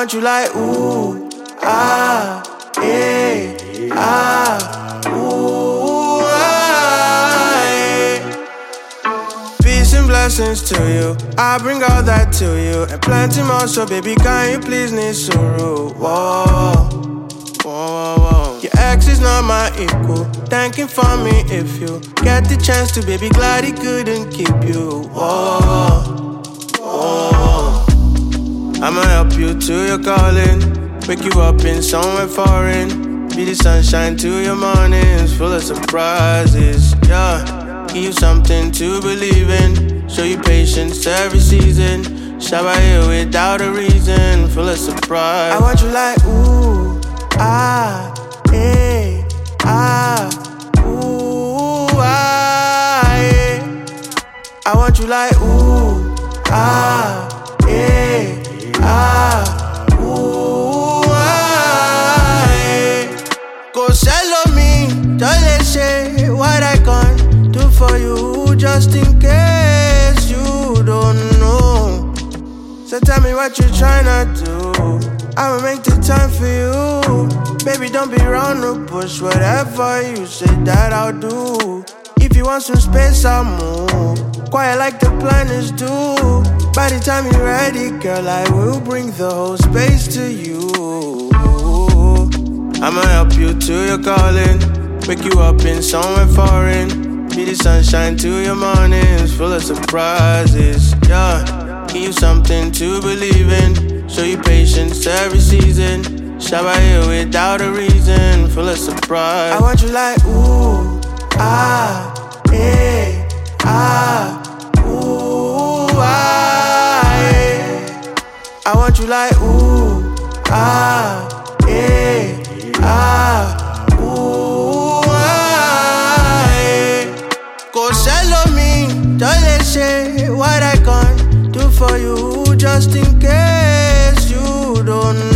want you like ooh, ah, eh, ah, ooh, ah, eh. Peace and blessings to you, I bring all that to you, and plenty more, so baby, can you please need sorrow? Whoa, whoa, whoa, whoa. Your ex is not my equal, thanking for me if you get the chance to, baby, glad he couldn't keep you. Whoa, whoa. I'ma help you to your calling, wake you up in somewhere foreign, be the sunshine to your mornings, full of surprises, yeah. Give you something to believe in, show you patience every season, shower here without a reason, full of surprise. I want you like ooh, ah, eh, ah, ooh, ah, eh. I want you like ooh, ah, eh, ah, ooh, ah, eh. Go sell me, don't let say what I can do for you, just in case you don't know. So tell me what you're tryna do, I'ma make the time for you. Baby, don't be round the bush, whatever you say that I'll do. If you want some space, I'll move, quiet like the planets do. By the time you're ready, girl, I will bring the whole space to you. I'ma help you to your calling, wake you up in somewhere foreign, be the sunshine to your mornings, full of surprises, yeah. Give you something to believe in, show you patience every season, shower here without a reason, full of surprise. I want you like ooh, ah, eh, ah, ooh, ah, eh. I want you like ooh, ah, eh, ah, ooh, ah, eh. Go sell me, don't let say what I can do for you, just in case you don't know.